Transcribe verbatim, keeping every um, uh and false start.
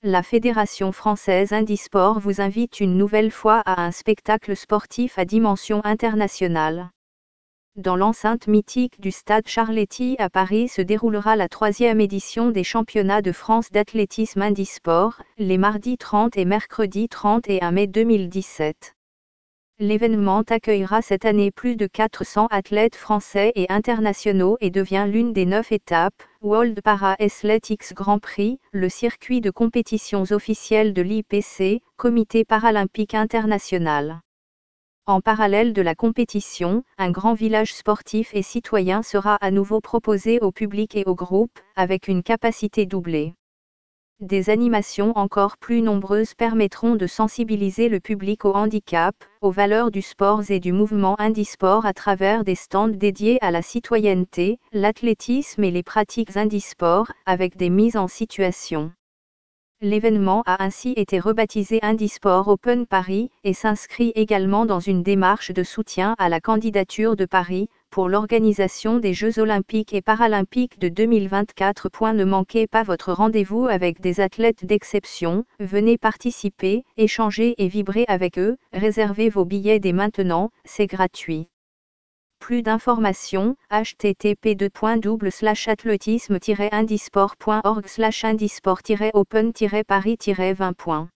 La Fédération française Handisport vous invite une nouvelle fois à un spectacle sportif à dimension internationale. Dans l'enceinte mythique du stade Charletti à Paris se déroulera la troisième édition des championnats de France d'athlétisme handisport, les mardis trente et mercredi trente et un mai deux mille dix-sept. L'événement accueillera cette année plus de quatre cents athlètes français et internationaux et devient l'une des neuf étapes, World Para Athletics Grand Prix, le circuit de compétitions officielles de l'I P C, Comité paralympique international. En parallèle de la compétition, un grand village sportif et citoyen sera à nouveau proposé au public et aux groupes, avec une capacité doublée. Des animations encore plus nombreuses permettront de sensibiliser le public au handicap, aux valeurs du sport et du mouvement handisport à travers des stands dédiés à la citoyenneté, l'athlétisme et les pratiques handisport, avec des mises en situation. L'événement a ainsi été rebaptisé Handisport Open Paris et s'inscrit également dans une démarche de soutien à la candidature de Paris pour l'organisation des Jeux olympiques et paralympiques de deux mille vingt-quatre. Ne manquez pas votre rendez-vous avec des athlètes d'exception, venez participer, échanger et vibrer avec eux, réservez vos billets dès maintenant, c'est gratuit. Plus d'informations, h t t p deux points double slash athlétisme tiret handisport point org slash handisport tiret open tiret paris tiret vingt.